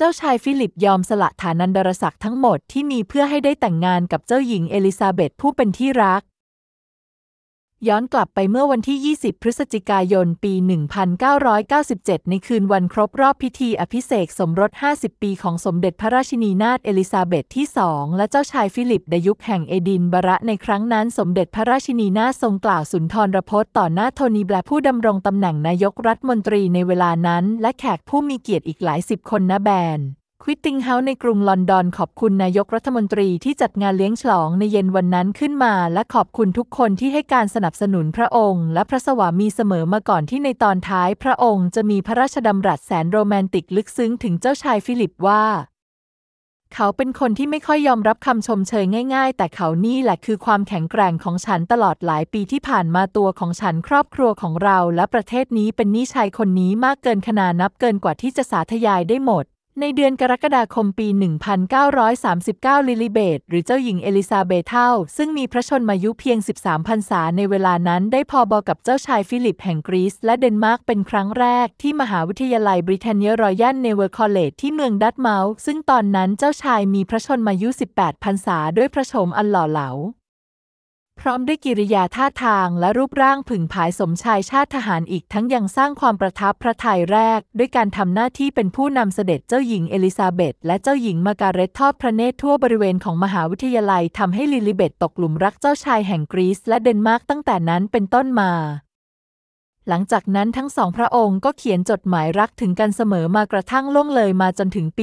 จ้าชายฟิลิปยอมสละฐานันดรศักดิ์ทั้งหมดที่มีเพื่อให้ได้แต่งงานกับเจ้าหญิงเอลิซาเบธผู้เป็นที่รักย้อนกลับไปเมื่อวันที่ 20 พฤศจิกายน ปี 1997 ในคืนวันครบรอบพิธีอภิเษกสมรส 50 ปีของสมเด็จพระราชินีนาถเอลิซาเบธที่ 2 และเจ้าชายฟิลิปไดยุคแห่งเอดินบะระในครั้งนั้นสมเด็จพระราชินีนาถทรงกล่าวสุนทรพจน์ต่อหน้าโทนีแบร์ผู้ดำรงตำแหน่งนายกรัฐมนตรีในเวลานั้นและแขกผู้มีเกียรติอีกหลายสิบคนณแบนควิตติงเฮาส์ในกรุงลอนดอนขอบคุณนายกรัฐมนตรีที่จัดงานเลี้ยงฉลองในเย็นวันนั้นขึ้นมาและขอบคุณทุกคนที่ให้การสนับสนุนพระองค์และพระสวามีเสมอมาก่อนที่ในตอนท้ายพระองค์จะมีพระราชดำรัสแสนโรแมนติกลึกซึ้งถึงเจ้าชายฟิลิปว่าเขาเป็นคนที่ไม่ค่อยยอมรับคำชมเชยง่ายๆแต่เขานี่แหละคือความแข็งแกร่งของฉันตลอดหลายปีที่ผ่านมาตัวของฉันครอบครัวของเราและประเทศนี้เป็นหนี้ชายคนนี้มากเกินขนานับเกินกว่าที่จะสาธยายได้หมดในเดือนกรกฎาคมปี 1939 ลิลิเบธหรือเจ้าหญิงเอลิซาเบธซึ่งมีพระชนมายุเพียง 13 พรรษาในเวลานั้นได้พบกับเจ้าชายฟิลิปแห่งกรีซและเดนมาร์กเป็นครั้งแรกที่มหาวิทยาลัยบริเทนเนียรอยัลเนเวอร์คอลเลจที่เมืองดัตเมาส์ซึ่งตอนนั้นเจ้าชายมีพระชนมายุ 18 พรรษาด้วยพระโฉมอันหล่อเหลาพร้อมด้วยกิริยาท่าทางและรูปร่างผึ่งผายสมชายชาติทหารอีกทั้งยังสร้างความประทับพระทัยแรกด้วยการทำหน้าที่เป็นผู้นำเสด็จเจ้าหญิงเอลิซาเบธและเจ้าหญิงมาการเร็ตทอดพระเนตรทั่วบริเวณของมหาวิทยาลัยทำให้ลิลิเบธตกหลุมรักเจ้าชายแห่งกรีซและเดนมาร์กตั้งแต่นั้นเป็นต้นมาหลังจากนั้นทั้งสองพระองค์ก็เขียนจดหมายรักถึงกันเสมอมากระทั่งล่วงเลยมาจนถึงปี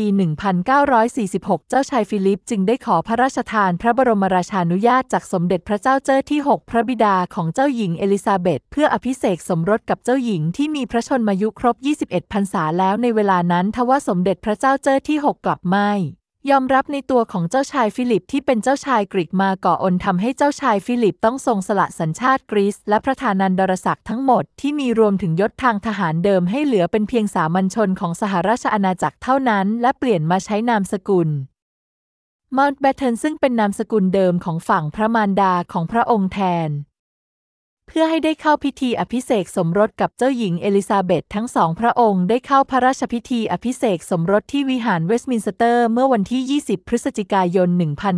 1946 เจ้าชายฟิลิปจึงได้ขอพระราชทานพระบรมราชานุญาตจากสมเด็จพระเจ้าเจ้าที่ 6 พระบิดาของเจ้าหญิงเอลิซาเบธเพื่ออภิเษกสมรสกับเจ้าหญิงที่มีพระชนมายุครบ 21 พรรษาแล้วในเวลานั้นทว่าสมเด็จพระเจ้าเจ้าที่ 6 กลับไม่ยอมรับในตัวของเจ้าชายฟิลิปที่เป็นเจ้าชายกรีกมาก่อนทำให้เจ้าชายฟิลิปต้องทรงสละสัญชาติกรีซและประธานันดรศักดิ์ทั้งหมดที่มีรวมถึงยศทางทหารเดิมให้เหลือเป็นเพียงสามัญชนของสหราชอาณาจักรเท่านั้นและเปลี่ยนมาใช้นามสกุลมาอุนต์แบตเทนซึ่งเป็นนามสกุลเดิมของฝั่งพระมารดาของพระองค์แทนเพื่อให้ได้เข้าพิธีอภิเษกสมรสกับเจ้าหญิงเอลิซาเบธทั้งสองพระองค์ได้เข้าพระราชพิธีอภิเษกสมรสที่วิหารเวสต์มินสเตอร์เมื่อวันที่ 20 พฤศจิกายน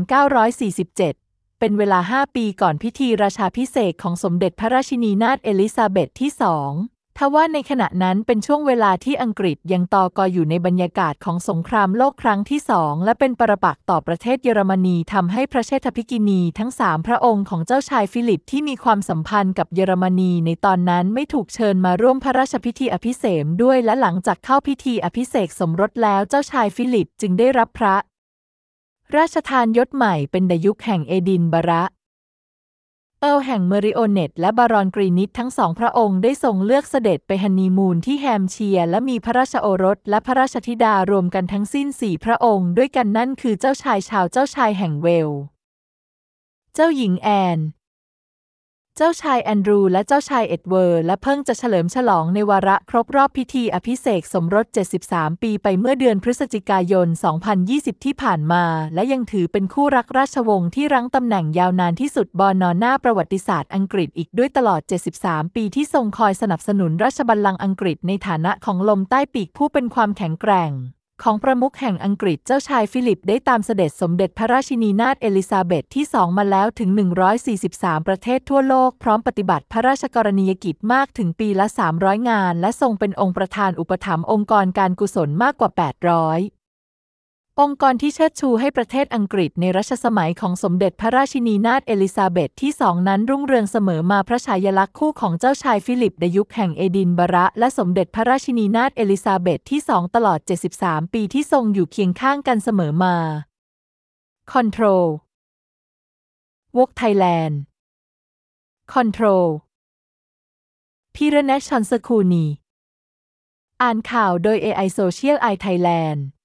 1947 เป็นเวลา 5 ปีก่อนพิธีราชาภิเษกของสมเด็จพระราชินีนาถเอลิซาเบธที่ 2ทว่าในขณะนั้นเป็นช่วงเวลาที่อังกฤษยังตกอยู่ในบรรยากาศของสงครามโลกครั้งที่ 2และเป็นปรปักษ์ต่อประเทศเยอรมนีทำให้พระเชษฐภิกินีทั้ง 3 พระองค์ของเจ้าชายฟิลิปที่มีความสัมพันธ์กับเยอรมนีในตอนนั้นไม่ถูกเชิญมาร่วมพระราชพิธีอภิเษกด้วยและหลังจากเข้าพิธีอภิเษกสมรสแล้วเจ้าชายฟิลิปจึงได้รับพระราชทานยศใหม่เป็นไดยุคแห่งเอดินบะระเอิร์ลแห่งเมริโอเนตและบารอนกรีนิชทั้งสองพระองค์ได้ทรงเลือกเสด็จไปฮันนีมูนที่แฮมป์เชียร์และมีพระราชโอรสและพระราชธิดารวมกันทั้งสิ้น4 พระองค์ด้วยกันนั่นคือเจ้าชายชาร์ลส์เจ้าชายแห่งเวลส์เจ้าหญิงแอนเจ้าชายแอนดรูและเจ้าชายเอ็ดเวิร์ดและเพิ่งจะเฉลิมฉลองในวาระครบรอบพิธีอภิเษกสมรส 73 ปีไปเมื่อเดือนพฤศจิกายน 2020 ที่ผ่านมาและยังถือเป็นคู่รักราชวงศ์ที่รั้งตำแหน่งยาวนานที่สุดบนหน้าประวัติศาสตร์อังกฤษอีกด้วยตลอด 73 ปีที่ทรงคอยสนับสนุนราชบัลลังก์อังกฤษในฐานะของลมใต้ปีกผู้เป็นความแข็งแกร่งของประมุขแห่งอังกฤษเจ้าชายฟิลิปได้ตามเสด็จสมเด็จพระราชินีนาถเอลิซาเบธที่ 2 มาแล้วถึง 143 ประเทศทั่วโลกพร้อมปฏิบัติพระราชกรณียกิจมากถึงปีละ 300 งานและทรงเป็นองค์ประธานอุปถัมภ์องค์กรการกุศลมากกว่า 800 องค์กรที่เชิดชูให้ประเทศอังกฤษในรัชสมัยของสมเด็จพระราชินีนาถเอลิซาเบธที่ 2 นั้นรุ่งเรืองเสมอมาพระฉายาลักษณ์คู่ของเจ้าชายฟิลิปไดยุคแห่งเอดินบะระและสมเด็จพระราชินีนาถเอลิซาเบธที่ 2 ตลอด 73 ปีที่ทรงอยู่เคียงข้างกันเสมอมา Control Vogue Thailand Control พีระแนช ชอนสคูนีอ่านข่าวโดย AI Social Eye Thailand